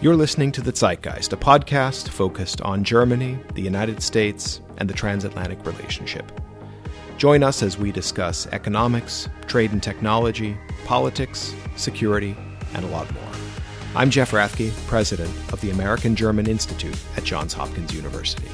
You're listening to The Zeitgeist, a podcast focused on Germany, the United States, and the transatlantic relationship. Join us as we discuss economics, trade and technology, politics, security, and a lot more. I'm Jeff Rathke, president of the American-German Institute at Johns Hopkins University.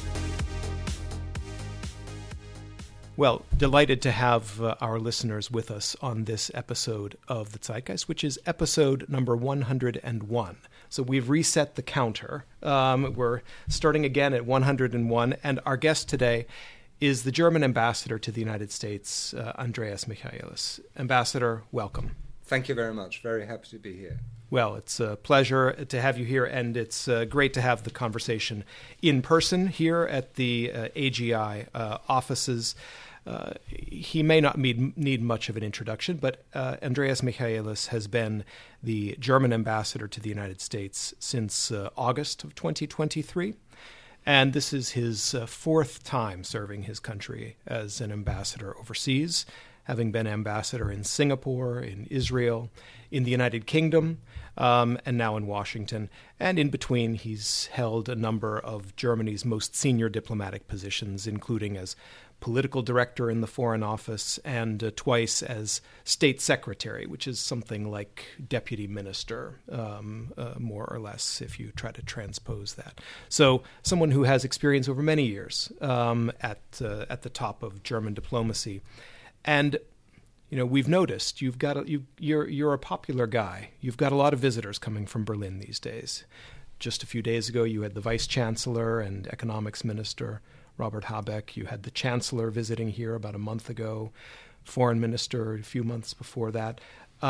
Well, delighted to have our listeners with us on this episode of The Zeitgeist, which is episode number 101. So we've reset the counter. We're starting again at 101, and our guest today is the German ambassador to the United States, Andreas Michaelis. Ambassador, welcome. Thank you very much. Very happy to be here. Well, it's a pleasure to have you here, and it's great to have the conversation in person here at the AGI offices. He may not need much of an introduction, but Andreas Michaelis has been the German ambassador to the United States since August of 2023. And this is his fourth time serving his country as an ambassador overseas, having been ambassador in Singapore, in Israel, in the United Kingdom, and now in Washington. And in between, he's held a number of Germany's most senior diplomatic positions, including as political director in the Foreign Office and twice as state secretary, which is something like deputy minister, more or less, if you try to transpose that. So someone who has experience over many years at the top of German diplomacy. And you know, we've noticed you're a popular guy. You've got a lot of visitors coming from Berlin these days. Just a few days ago, you had the vice chancellor and economics minister Robert Habeck. You had the chancellor visiting here about a month ago, foreign minister a few months before that.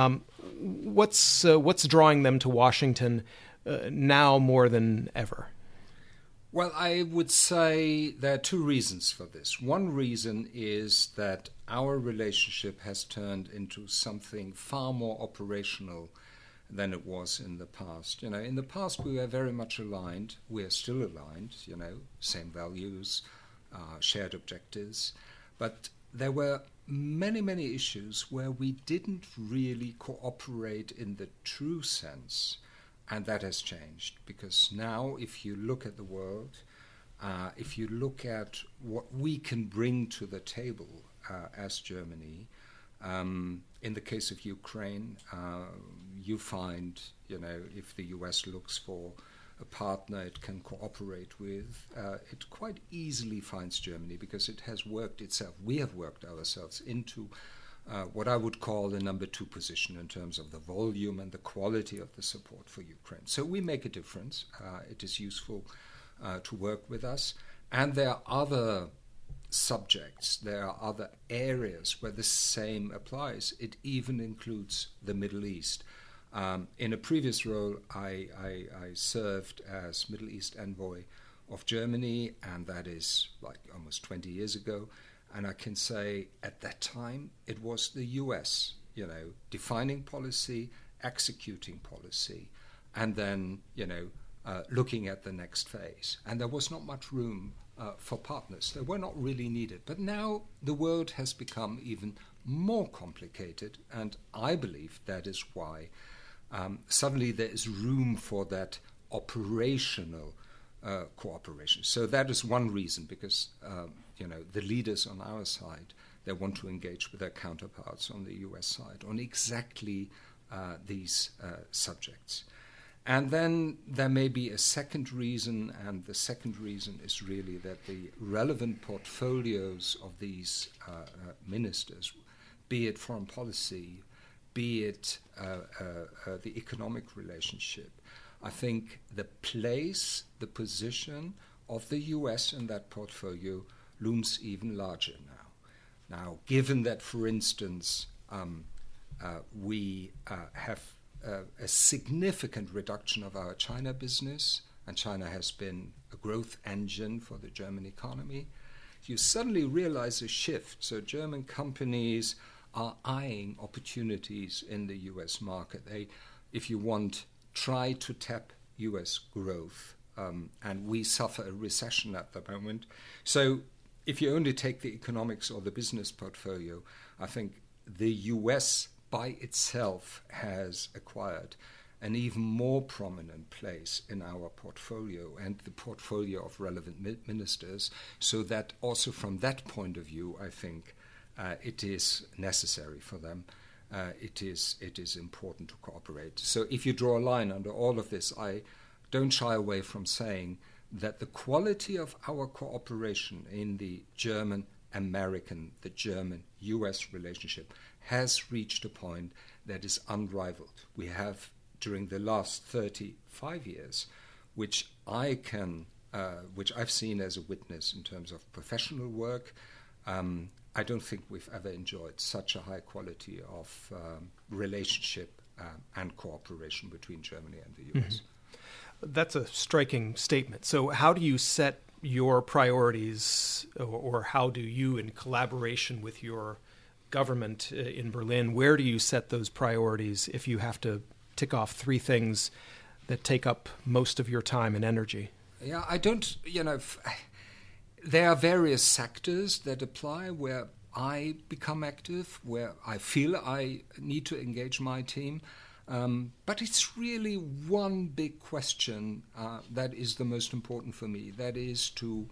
What's drawing them to Washington now more than ever? Well, I would say there are two reasons for this. One reason is that our relationship has turned into something far more operational than it was in the past. You know, in the past we were very much aligned. We're still aligned, you know, same values, shared objectives. But there were many, many issues where we didn't really cooperate in the true sense. And that has changed, because now if you look at the world, if you look at what we can bring to the table as Germany, in the case of Ukraine, you find, you know, if the US looks for a partner it can cooperate with, it quite easily finds Germany, because it has worked itself. We have worked ourselves into what I would call the number two position in terms of the volume and the quality of the support for Ukraine. So we make a difference. It is useful to work with us. And there are other subjects, there are other areas where the same applies. It even includes the Middle East. In a previous role, I served as Middle East envoy of Germany, and that is like almost 20 years ago. And I can say at that time it was the US, you know, defining policy, executing policy, and then, you know, looking at the next phase. And there was not much room for partners. They were not really needed. But now the world has become even more complicated, and I believe that is why suddenly there is room for that operational cooperation. So that is one reason, because you know, the leaders on our side, they want to engage with their counterparts on the US side on exactly these subjects. And then there may be a second reason, and the second reason is really that the relevant portfolios of these ministers, be it foreign policy, be it the economic relationship, I think the place, the position of the US in that portfolio looms even larger now. Now, given that, for instance, we have a significant reduction of our China business, and China has been a growth engine for the German economy, you suddenly realize a shift. So German companies are eyeing opportunities in the US market. They, if you want, try to tap US growth, and we suffer a recession at the moment. So if you only take the economics or the business portfolio, I think the US by itself has acquired an even more prominent place in our portfolio and the portfolio of relevant ministers, so that also from that point of view, I think it is necessary for them. It is important to cooperate. So if you draw a line under all of this, I don't shy away from saying that the quality of our cooperation in the German-American, the German-US relationship has reached a point that is unrivaled. We have, during the last 35 years, which I've seen as a witness in terms of professional work, I don't think we've ever enjoyed such a high quality of relationship and cooperation between Germany and the US. Mm-hmm. That's a striking statement. So how do you set your priorities, or how do you, in collaboration with your government in Berlin, where do you set those priorities if you have to tick off three things that take up most of your time and energy? Yeah, I don't, there are various sectors that apply where I become active, where I feel I need to engage my team. But it's really one big question that is the most important for me. That is to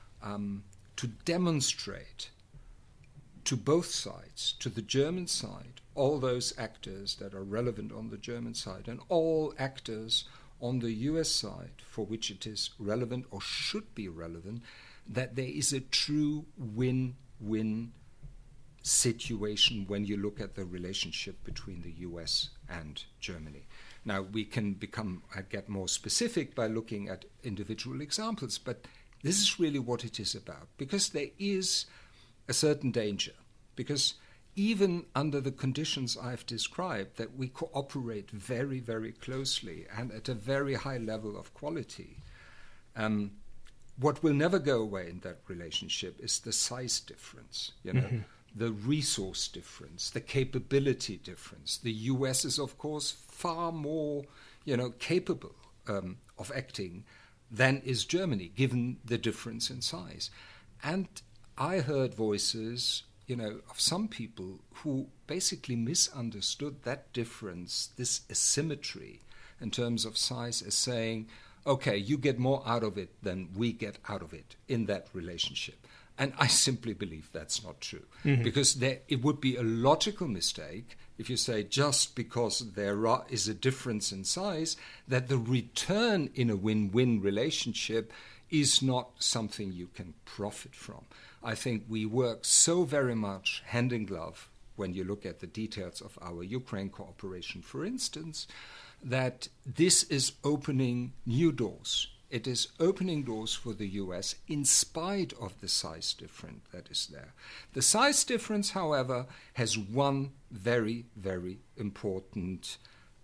demonstrate to both sides, to the German side, all those actors that are relevant on the German side, and all actors on the US side for which it is relevant or should be relevant, that there is a true win-win situation when you look at the relationship between the US and Germany. Now, we can get more specific by looking at individual examples, but this is really what it is about, because there is a certain danger, because even under the conditions I've described, that we cooperate very, very closely and at a very high level of quality, what will never go away in that relationship is the size difference, Mm-hmm. the resource difference, the capability difference. The US is, of course, far more, capable of acting than is Germany, given the difference in size. And I heard voices, of some people who basically misunderstood that difference, this asymmetry in terms of size, as saying, okay, you get more out of it than we get out of it in that relationship. And I simply believe that's not true. Mm-hmm. Because it would be a logical mistake if you say just because there is a difference in size, that the return in a win-win relationship is not something you can profit from. I think we work so very much hand in glove when you look at the details of our Ukraine cooperation, for instance, that this is opening new doors. It is opening doors for the US in spite of the size difference that is there. The size difference, however, has one very, very important,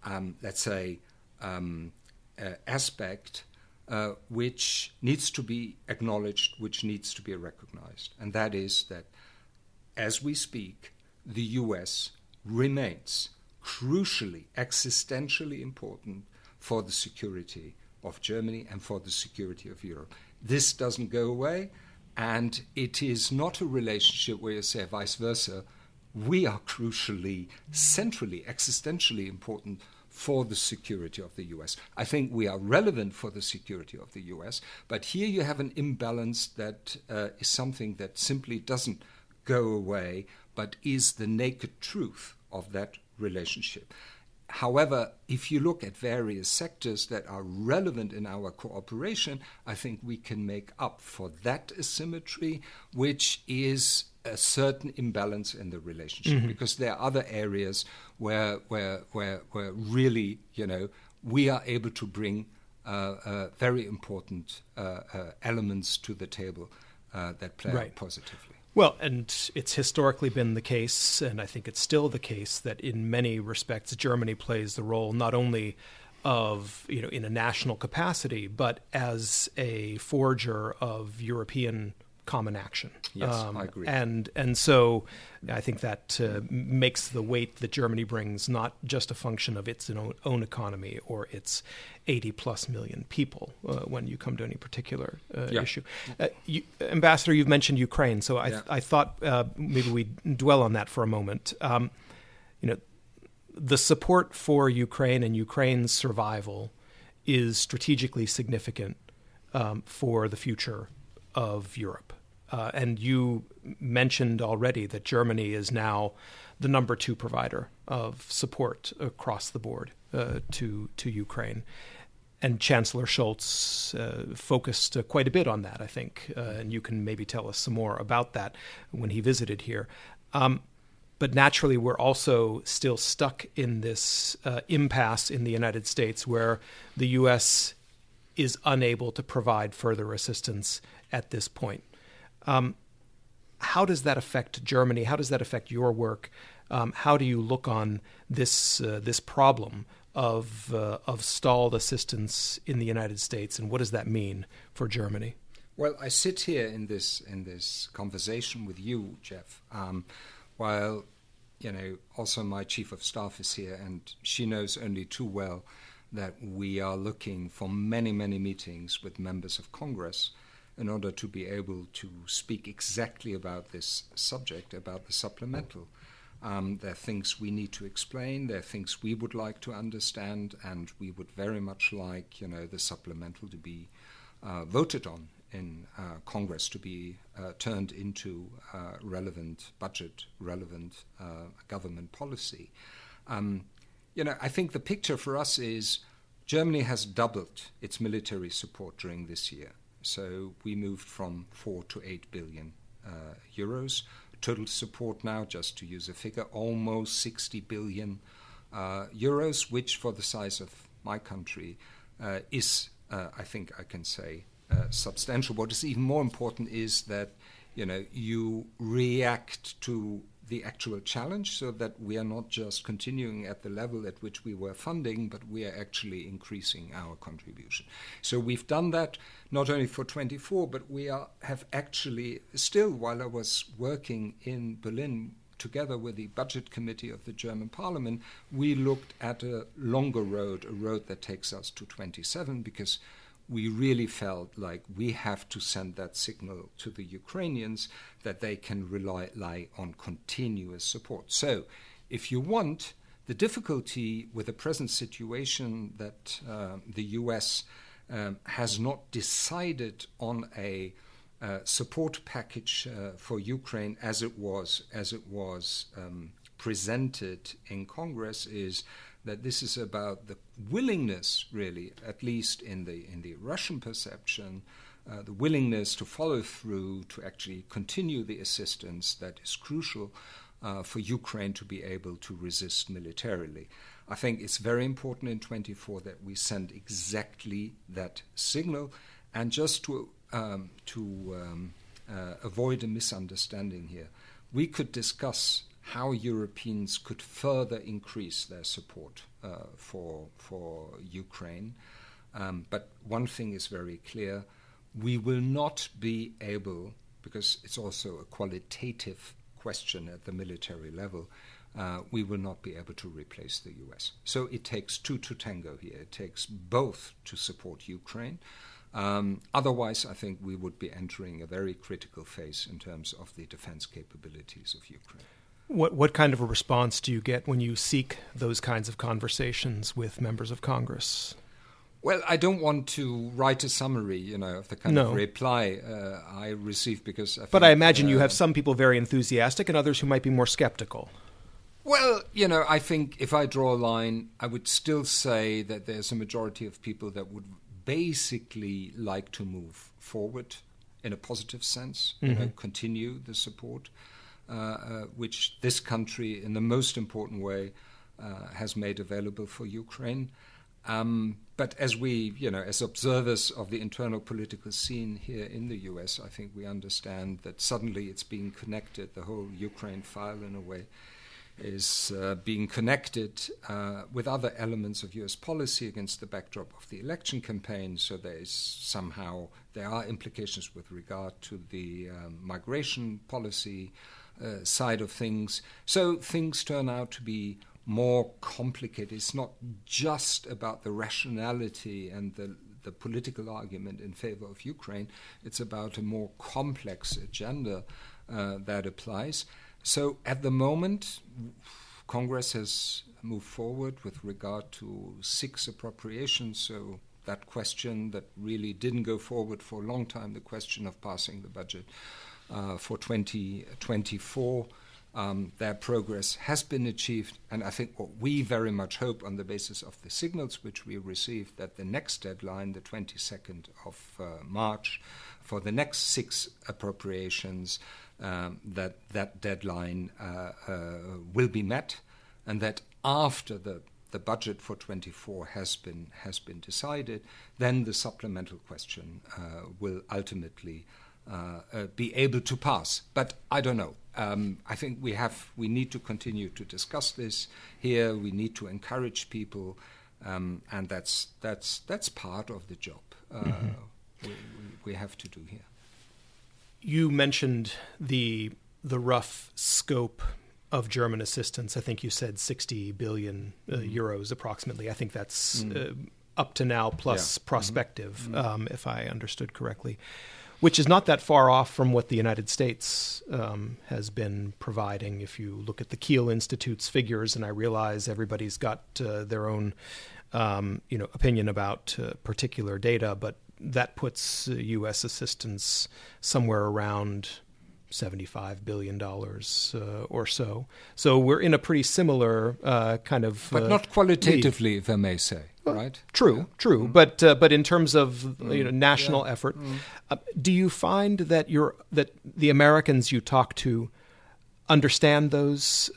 aspect which needs to be acknowledged, which needs to be recognized. And that is that, as we speak, the US remains crucially, existentially important for the security of Germany and for the security of Europe. This doesn't go away, and it is not a relationship where you say vice versa. We are crucially, centrally, existentially important for the security of the US. I think we are relevant for the security of the US, but here you have an imbalance that is something that simply doesn't go away, but is the naked truth of that relationship. However, if you look at various sectors that are relevant in our cooperation, I think we can make up for that asymmetry, which is a certain imbalance in the relationship. Mm-hmm. Because there are other areas where really, we are able to bring very important elements to the table that play out positively. Well, and it's historically been the case, and I think it's still the case, that in many respects Germany plays the role not only of, in a national capacity, but as a forger of European common action. Yes, I agree. And so I think that makes the weight that Germany brings not just a function of its own economy or its 80-plus million people when you come to any particular issue. Ambassador, you've mentioned Ukraine, so I thought maybe we dwell on that for a moment. the support for Ukraine and Ukraine's survival is strategically significant for the future of Europe. And you mentioned already that Germany is now the number 2 provider of support across the board to Ukraine. And Chancellor Scholz focused quite a bit on that, I think. And you can maybe tell us some more about that when he visited here. But naturally, we're also still stuck in this impasse in the United States where the U.S. is unable to provide further assistance at this point. How does that affect Germany? How does that affect your work? How do you look on this problem of stalled assistance in the United States, and what does that mean for Germany? Well, I sit here in this conversation with you, Jeff, while also my chief of staff is here, and she knows only too well that we are looking for many, many meetings with members of Congress in order to be able to speak exactly about this subject, about the supplemental. There are things we need to explain, there are things we would like to understand, and we would very much like, the supplemental to be voted on in Congress, to be turned into relevant budget, relevant government policy. I think the picture for us is Germany has doubled its military support during this year. So we moved from 4 to 8 billion euros. Total support now, just to use a figure, almost 60 billion euros, which for the size of my country is, I think I can say, substantial. What is even more important is that you react to the actual challenge, so that we are not just continuing at the level at which we were funding, but we are actually increasing our contribution. So we've done that not only for 24, but we have actually still, while I was working in Berlin together with the budget committee of the German parliament, we looked at a longer road, a road that takes us to 27, because we really felt like we have to send that signal to the Ukrainians that they can rely on continuous support. So, if you want, the difficulty with the present situation that the US has not decided on a support package for Ukraine as it was presented in Congress is that this is about the willingness, really, at least in the Russian perception, the willingness to follow through, to actually continue the assistance that is crucial for Ukraine to be able to resist militarily. I think it's very important in 24 that we send exactly that signal. And just to avoid a misunderstanding here, we could discuss how Europeans could further increase their support for Ukraine. But one thing is very clear, we will not be able, because it's also a qualitative question at the military level, we will not be able to replace the US. So it takes 2 to tango here. It takes both to support Ukraine. Otherwise, I think we would be entering a very critical phase in terms of the defense capabilities of Ukraine. What kind of a response do you get when you seek those kinds of conversations with members of Congress? Well, I don't want to write a summary, of the kind of reply I receive, because I think, but I imagine you have some people very enthusiastic and others who might be more skeptical. Well, I think if I draw a line, I would still say that there's a majority of people that would basically like to move forward in a positive sense, continue the support. Which this country, in the most important way, has made available for Ukraine. But as we, as observers of the internal political scene here in the US, I think we understand that suddenly it's being connected. The whole Ukraine file, in a way, is being connected with other elements of US policy against the backdrop of the election campaign. So there are implications with regard to the migration policy side of things. So things turn out to be more complicated. It's not just about the rationality and the political argument in favor of Ukraine. It's about a more complex agenda that applies. So at the moment, Congress has moved forward with regard to 6 appropriations, so that question that really didn't go forward for a long time, the question of passing the budget for 2024, that progress has been achieved. And I think what we very much hope on the basis of the signals which we received, that the next deadline, the 22nd of March, for the next 6 appropriations, that deadline will be met, and that after the budget for 24 has been decided, then the supplemental question will ultimately be able to pass. But I don't know. I think we need to continue to discuss this here. We need to encourage people, and that's part of the job we have to do here. You mentioned the rough scope of German assistance. I think you said 60 billion euros approximately. I think that's up to now plus prospective, if I understood correctly, which is not that far off from what the United States has been providing. If you look at the Kiel Institute's figures, and I realize everybody's got their own opinion about particular data, but that puts U.S. assistance somewhere around $75 billion or so. So we're in a pretty similar kind of... But not qualitatively, if I may say, right? True. But in terms of national effort, do you find that the Americans you talk to understand those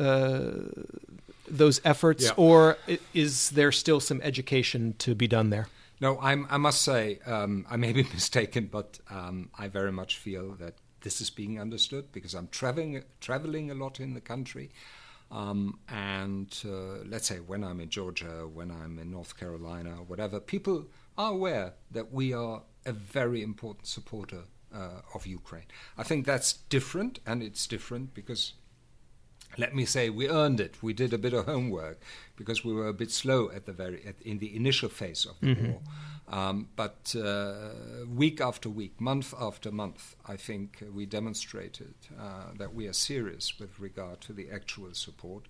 efforts, or is there still some education to be done there? No, I must say, I may be mistaken, but I very much feel that this is being understood because I'm traveling a lot in the country. And let's say when I'm in Georgia, when I'm in North Carolina, whatever, people are aware that we are a very important supporter of Ukraine. I think that's different, and it's different because, let me say, we earned it. We did a bit of homework because we were a bit slow in the initial phase of the war. But week after week, month after month, I think we demonstrated that we are serious with regard to the actual support.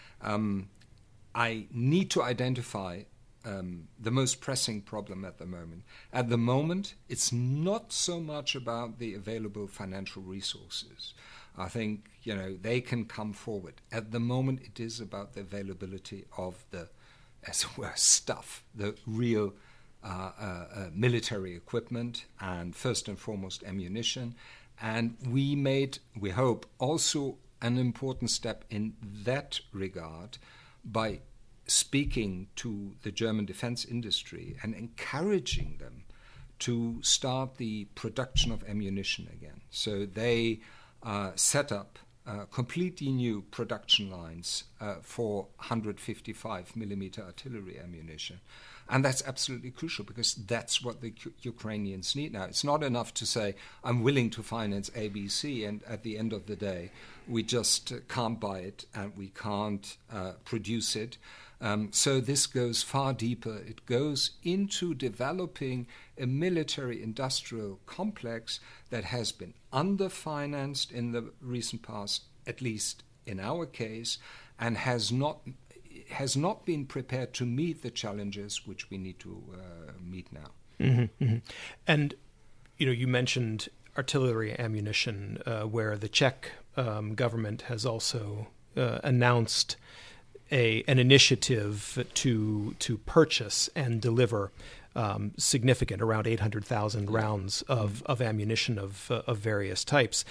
I need to identify the most pressing problem at the moment. At the moment, it's not so much about the available financial resources. I think, they can come forward. At the moment, it is about the availability of the, as it were, stuff, the real military equipment, and first and foremost ammunition. And we made, we hope, also an important step in that regard by speaking to the German defense industry and encouraging them to start the production of ammunition again. So they set up completely new production lines for 155 millimeter artillery ammunition. And that's absolutely crucial because that's what the Ukrainians need now. It's not enough to say, I'm willing to finance ABC, and at the end of the day, we just can't buy it and we can't produce it. So this goes far deeper. It goes into developing a military-industrial complex that has been underfinanced in the recent past, at least in our case, and has not been prepared to meet the challenges which we need to meet now. Mm-hmm, mm-hmm. And you mentioned artillery ammunition, where the Czech government has also announced an initiative to purchase and deliver significant, around 800,000 rounds of ammunition of various types.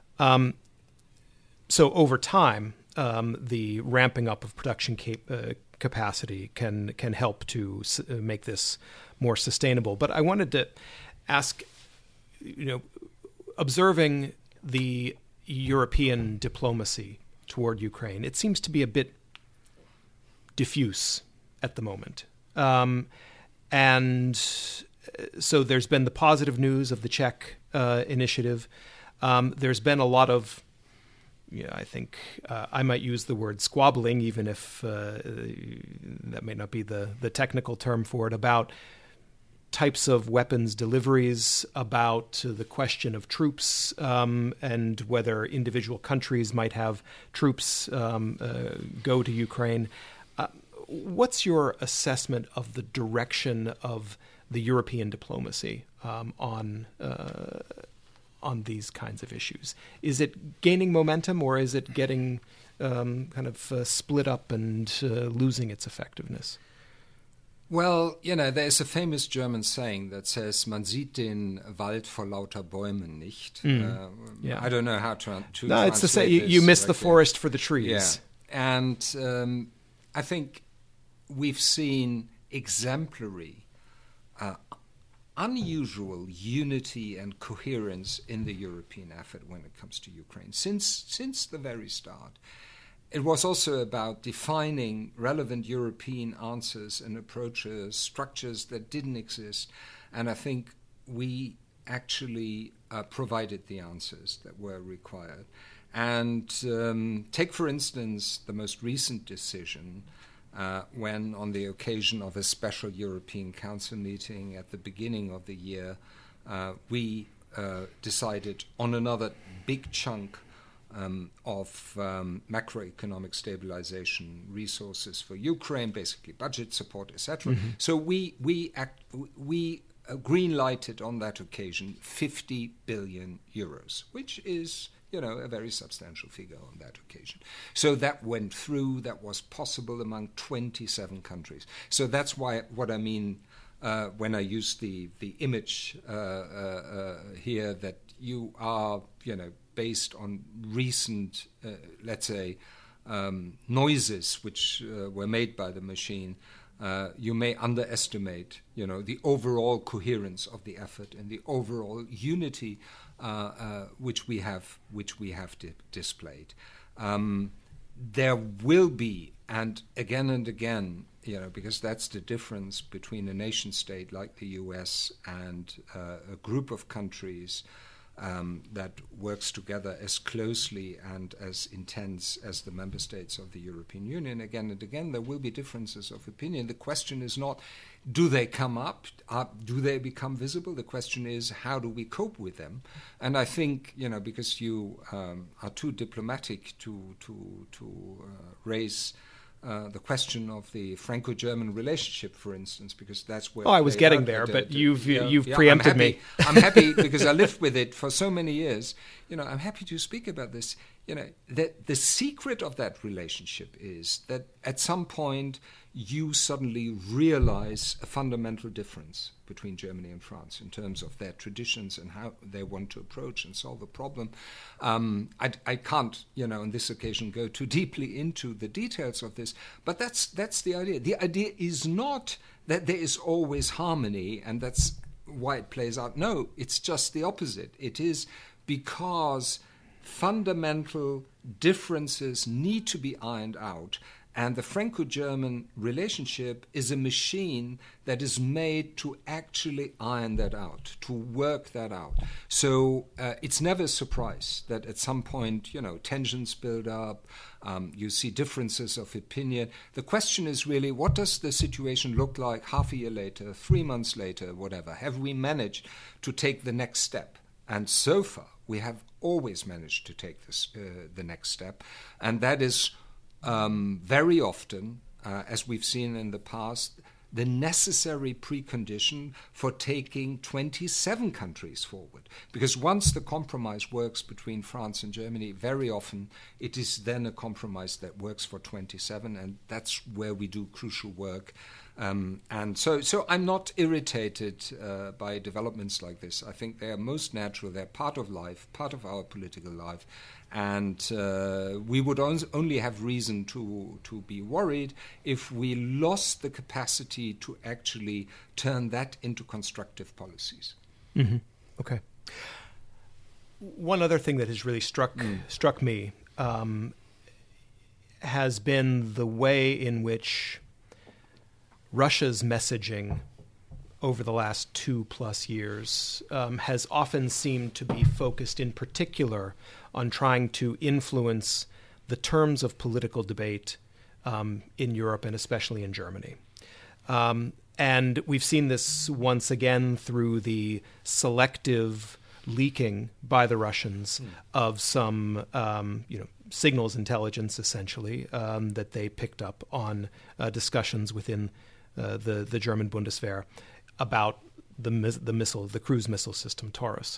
So over time, the ramping up of production capacity can help to make this more sustainable. But I wanted to ask, observing the European diplomacy toward Ukraine, it seems to be a bit diffuse at the moment. And so there's been the positive news of the Czech initiative. There's been a lot of, I think I might use the word squabbling, even if that may not be the technical term for it, about types of weapons deliveries, about the question of troops, and whether individual countries might have troops go to Ukraine. What's your assessment of the direction of the European diplomacy on these kinds of issues? Is it gaining momentum, or is it getting kind of split up and losing its effectiveness? Well, there's a famous German saying that says, "Man sieht den Wald vor lauter Bäumen nicht." I don't know how to translate No, it's the same. You miss the forest for the trees. Yeah. And I think we've seen exemplary, unusual unity and coherence in the European effort when it comes to Ukraine since the very start. It was also about defining relevant European answers and approaches, structures that didn't exist. And I think we actually provided the answers that were required. And take, for instance, the most recent decision when, on the occasion of a special European Council meeting at the beginning of the year, we decided on another big chunk of macroeconomic stabilization resources for Ukraine, basically budget support, etc. Mm-hmm. So we green-lighted on that occasion 50 billion euros, which is a very substantial figure on that occasion. So that went through. That was possible among 27 countries. So that's what I mean when I use the image here, that you are based on recent, let's say, noises which were made by the machine, you may underestimate, the overall coherence of the effort and the overall unity which we have displayed. There will be, and again, because that's the difference between a nation state like the US and a group of countries that works together as closely and as intense as the member states of the European Union. Again and again, there will be differences of opinion. The question is not, do they come up? Do they become visible? The question is, how do we cope with them? And I think, because you are too diplomatic to raise the question of the Franco-German relationship, for instance, because that's where... I was getting there, but you've preempted me. I'm happy because I lived with it for so many years. I'm happy to speak about this. The secret of that relationship is that at some point you suddenly realize a fundamental difference between Germany and France in terms of their traditions and how they want to approach and solve a problem. I can't, on this occasion, go too deeply into the details of this, but that's the idea. The idea is not that there is always harmony and that's why it plays out. No, it's just the opposite. It is because fundamental differences need to be ironed out. And the Franco-German relationship is a machine that is made to actually iron that out, to work that out. So it's never a surprise that at some point, tensions build up, you see differences of opinion. The question is really, what does the situation look like half a year later, 3 months later, whatever? Have we managed to take the next step? And so far, we have always managed to take the next step. And that is... very often, as we've seen in the past, the necessary precondition for taking 27 countries forward. Because once the compromise works between France and Germany, very often it is then a compromise that works for 27, and that's where we do crucial work. And so I'm not irritated by developments like this. I think they are most natural. They're part of life, part of our political life. And we would only have reason to be worried if we lost the capacity to actually turn that into constructive policies. Mm-hmm. Okay. One other thing that has really struck me has been the way in which Russia's messaging over the last 2+ years has often seemed to be focused in particular on trying to influence the terms of political debate in Europe and especially in Germany. And we've seen this once again through the selective leaking by the Russians of some, signals intelligence, essentially, that they picked up on discussions within the German Bundeswehr about the cruise missile system Taurus.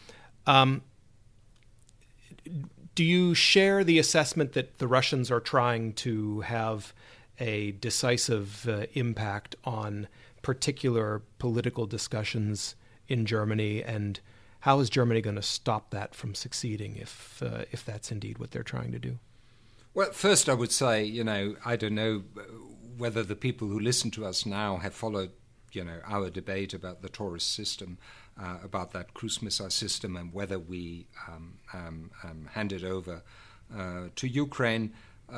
Do you share the assessment that the Russians are trying to have a decisive impact on particular political discussions in Germany, and how is Germany going to stop that from succeeding if that's indeed what they're trying to do? Well, first I would say, I don't know whether the people who listen to us now have followed, our debate about the Taurus system, about that cruise missile system, and whether we hand it over to Ukraine.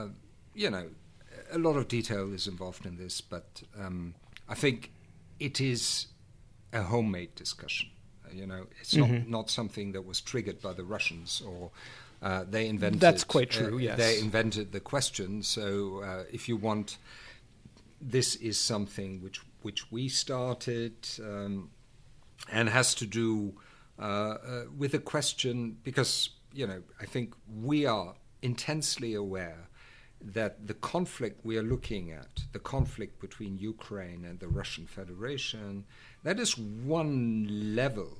A lot of detail is involved in this, but I think it is a homemade discussion. It's not something that was triggered by the Russians, or they invented. That's quite true. Yes, they invented the question. So, if you want, this is something which we started, and has to do with a question, because I think we are intensely aware that the conflict we are looking at, the conflict between Ukraine and the Russian Federation, that is one level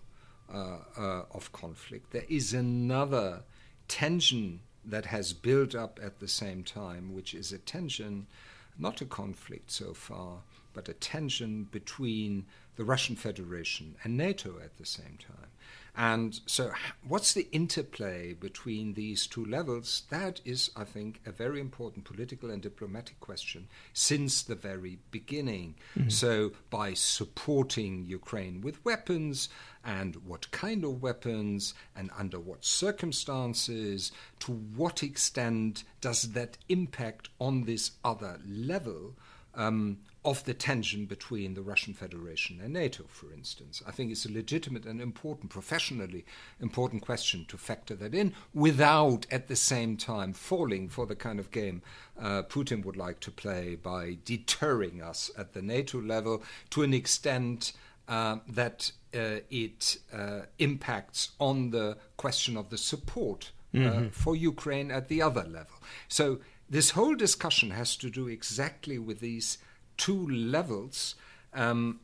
of conflict. There is another tension that has built up at the same time, which is a tension, not a conflict so far, but a tension between the Russian Federation and NATO at the same time. And so what's the interplay between these two levels? That is, I think, a very important political and diplomatic question since the very beginning. Mm-hmm. So by supporting Ukraine with weapons, and what kind of weapons, and under what circumstances, to what extent does that impact on this other level of the tension between the Russian Federation and NATO, for instance? I think it's a legitimate and important, professionally important question to factor that in, without at the same time falling for the kind of game Putin would like to play by deterring us at the NATO level to an extent that it impacts on the question of the support for Ukraine at the other level. So this whole discussion has to do exactly with these two levels, and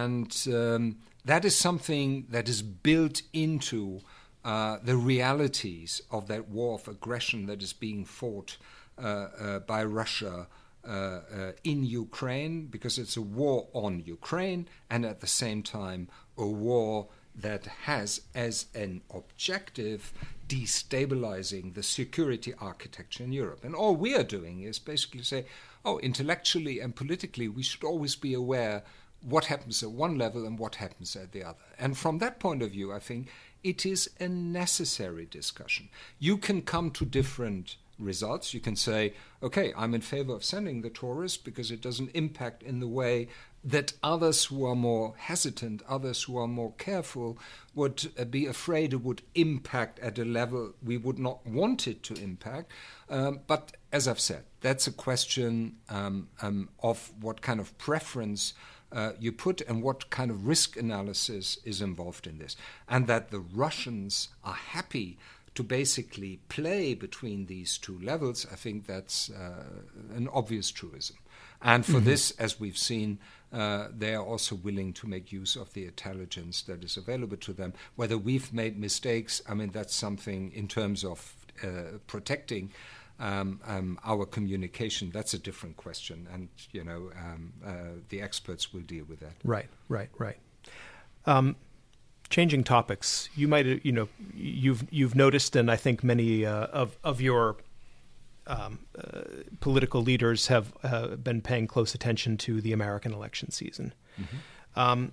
that is something that is built into the realities of that war of aggression that is being fought by Russia in Ukraine, because it's a war on Ukraine, and at the same time a war that has as an objective destabilizing the security architecture in Europe. And all we are doing is basically say, intellectually and politically, we should always be aware what happens at one level and what happens at the other. And from that point of view, I think it is a necessary discussion. You can come to different results. You can say, okay, I'm in favor of sending the Taurus because it doesn't impact in the way that others who are more hesitant, others who are more careful, would be afraid it would impact at a level we would not want it to impact. But as I've said, that's a question of what kind of preference you put and what kind of risk analysis is involved in this. And that the Russians are happy to basically play between these two levels, I think that's an obvious truism. And for this, as we've seen, they are also willing to make use of the intelligence that is available to them. Whether we've made mistakes, I mean, that's something in terms of protecting our communication. That's a different question, and the experts will deal with that. Right. Changing topics, you might you've noticed, and I think many of your political leaders have been paying close attention to the American election season. Mm-hmm.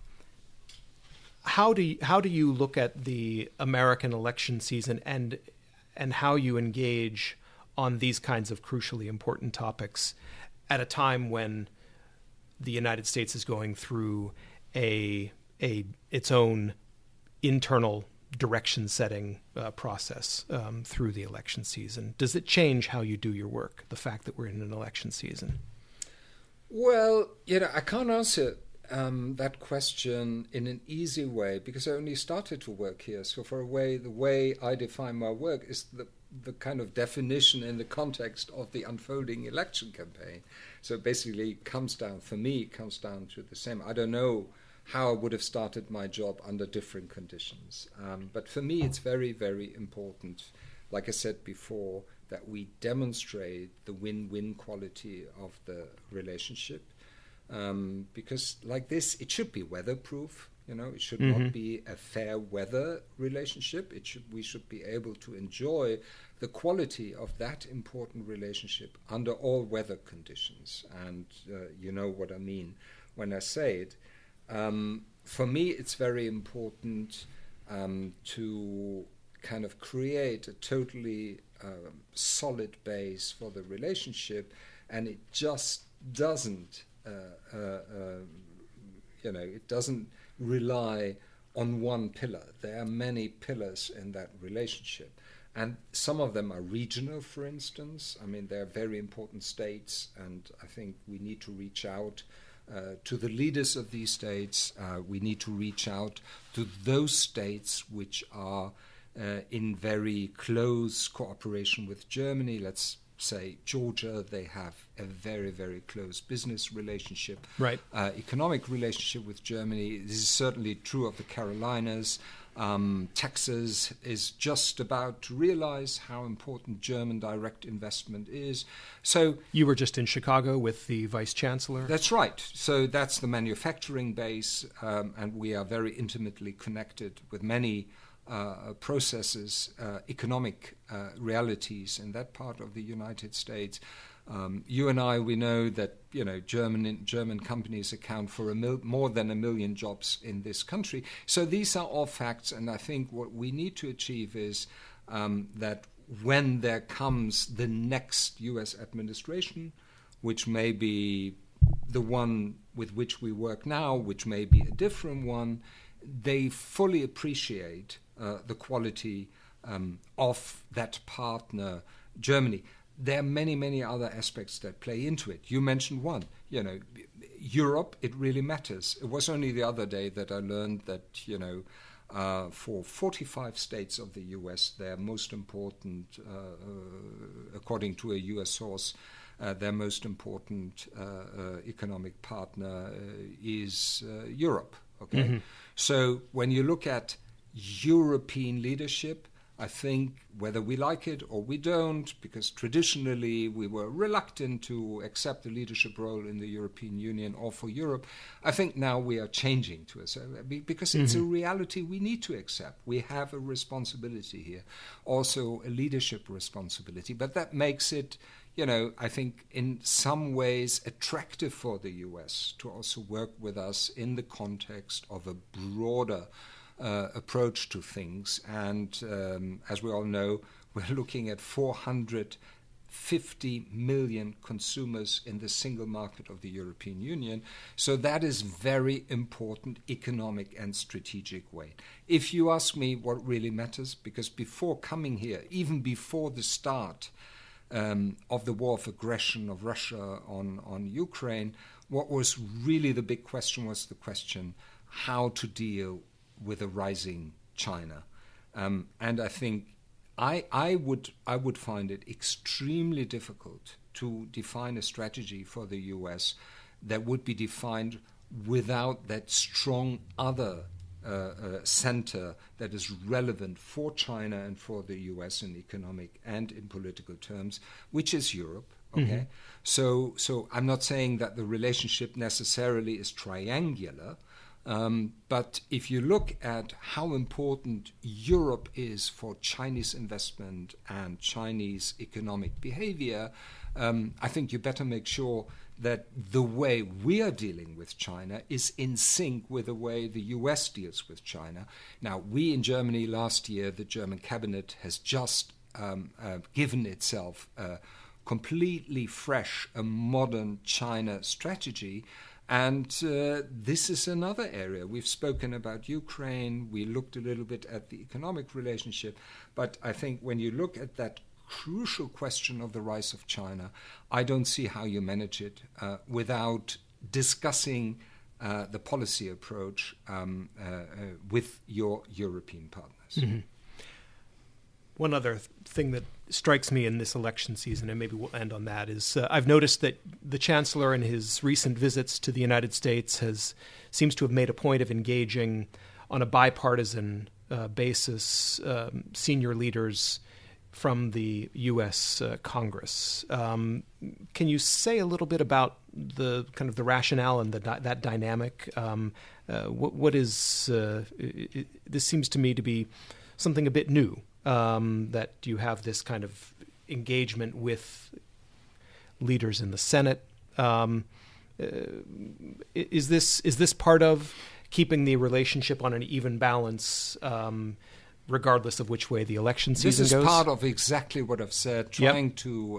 How do you look at the American election season and how you engage on these kinds of crucially important topics at a time when the United States is going through its own internal direction-setting process through the election season? Does it change how you do your work, the fact that we're in an election season? Well, I can't answer that question in an easy way because I only started to work here. So the way I define my work is the kind of definition in the context of the unfolding election campaign. So basically for me, it comes down to the same. I don't know how I would have started my job under different conditions. But for me, it's very, very important, like I said before, that we demonstrate the win-win quality of the relationship. Because like this, it should be weatherproof. It should not be a fair weather relationship. We should be able to enjoy the quality of that important relationship under all weather conditions. And you know what I mean when I say it. For me, it's very important to kind of create a totally solid base for the relationship, and it just doesn't. It doesn't rely on one pillar. There are many pillars in that relationship. And some of them are regional, for instance. I mean, they're very important states, and I think we need to reach out to the leaders of these states. We need to reach out to those states which are in very close cooperation with Germany. Let's say Georgia, they have a very, very close business relationship, right? Economic relationship with Germany. This is certainly true of the Carolinas. Texas is just about to realize how important German direct investment is. So you were just in Chicago with the Vice Chancellor? That's right. So that's the manufacturing base, and we are very intimately connected with many processes, economic realities in that part of the United States. You and I, we know that German companies account for more than 1 million jobs in this country. So these are all facts, and I think what we need to achieve is that when there comes the next U.S. administration, which may be the one with which we work now, which may be a different one, they fully appreciate the quality of that partner, Germany. There are many, many other aspects that play into it. You mentioned one. Europe, it really matters. It was only the other day that I learned that, for 45 states of the U.S., their most important, according to a U.S. source, their most important economic partner is Europe. Okay, mm-hmm. So when you look at European leadership, I think whether we like it or we don't, because traditionally we were reluctant to accept the leadership role in the European Union or for Europe, I think now we are changing to it because it's a reality we need to accept. We have a responsibility here, also a leadership responsibility, but that makes it, I think in some ways attractive for the US to also work with us in the context of a broader approach to things. And as we all know, we're looking at 450 million consumers in the single market of the European Union. So that is very important economic and strategic weight. If you ask me what really matters, because before coming here, even before the start of the war of aggression of Russia on Ukraine, what was really the big question was the question how to deal with a rising China. And I think I would find it extremely difficult to define a strategy for the US that would be defined without that strong other center that is relevant for China and for the US in economic and in political terms, which is Europe. Okay, so I'm not saying that the relationship necessarily is triangular, but if you look at how important Europe is for Chinese investment and Chinese economic behavior, I think you better make sure that the way we are dealing with China is in sync with the way the US deals with China. Now, we in Germany last year, the German cabinet has just given itself a completely fresh, a modern China strategy. And this is another area. We've spoken about Ukraine. We looked a little bit at the economic relationship. But I think when you look at that crucial question of the rise of China, I don't see how you manage it without discussing the policy approach with your European partners. Mm-hmm. One other thing that strikes me in this election season, and maybe we'll end on that, is I've noticed that the Chancellor in his recent visits to the United States seems to have made a point of engaging on a bipartisan basis senior leaders from the U.S. Congress. Can you say a little bit about the kind of the rationale and that dynamic? What is this seems to me to be something a bit new, that you have this kind of engagement with leaders in the Senate. Is this part of keeping the relationship on an even balance, regardless of which way the election season goes? This is part of exactly what I've said, trying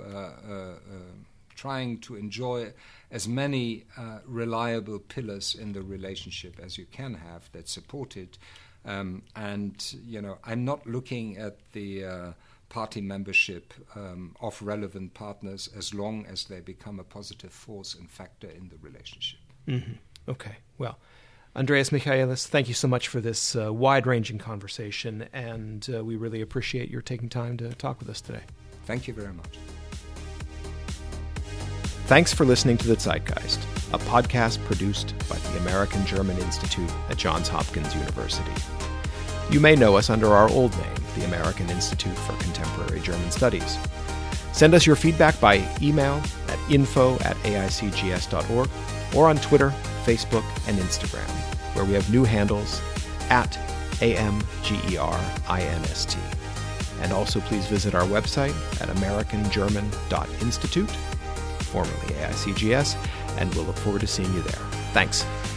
to enjoy as many reliable pillars in the relationship as you can have that support it. And, I'm not looking at the party membership of relevant partners as long as they become a positive force and factor in the relationship. Mm-hmm. Okay. Well, Andreas Michaelis, thank you so much for this wide-ranging conversation, and we really appreciate your taking time to talk with us today. Thank you very much. Thanks for listening to The Zeitgeist, a podcast produced by the American German Institute at Johns Hopkins University. You may know us under our old name, the American Institute for Contemporary German Studies. Send us your feedback by email at info@aicgs.org or on Twitter, Facebook, and Instagram, where we have new handles at AMGERINST. And also please visit our website at americangerman.institute, formerly AICGS, and we'll look forward to seeing you there. Thanks.